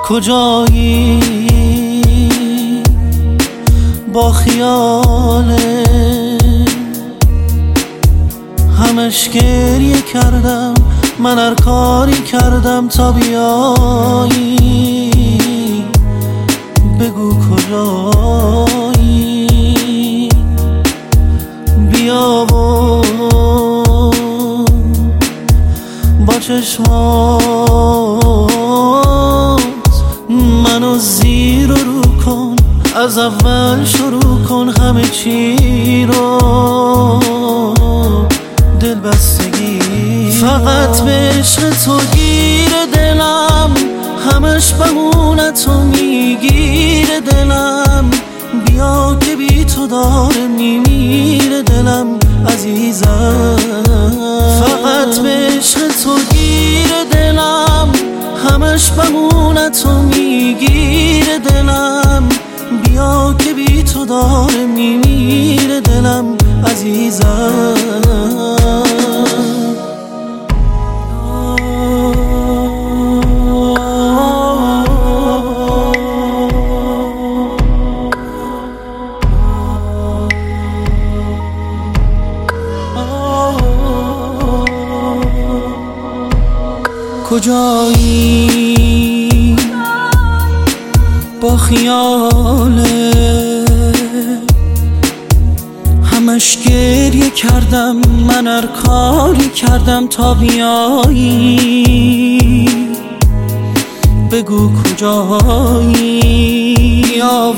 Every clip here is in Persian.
کجایی با خیاله همش گریه کردم، من هر کاری کردم تا بیایی. بگو کجایی، بیا و با چشمات منو زیر و رو کن، از اول شروع کن همه چی رو. دل بستگی فقط به عشق تو گیر دلم، همش بمونه تو میگیره دلم. بیا که بی تو داره میمیره دلم عزیزم. فقط به عشق تو گیر دلم، همش بمونه تو میگیره دلم. بیا که بی تو داره میمیره دلم عزیزم. کجایی با خیاله همش گریه کردم، من هر کاری کردم تا بیایی. بگو کجایی، بیا و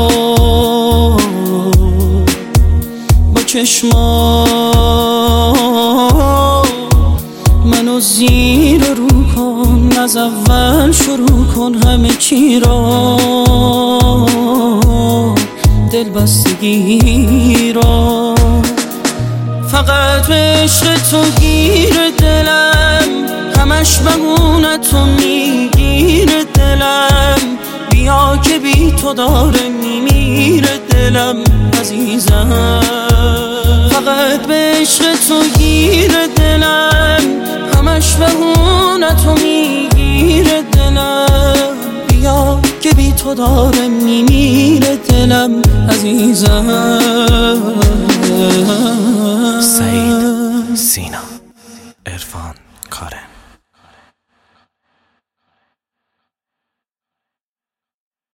با چشمات منو زیر رو کن، از اول شروع کن همه چی را. دل بستگی را فقط به عشق تو گیر دلم، همش بمونه تو میگیره دلم. بیا که بی تو داره میمیره دلم عزیزم. فقط به عشق تو گیر دلم، همش بمونه تو میگیره دلم. بیا که بی تو داره میمیره دلم عزیزم. سعید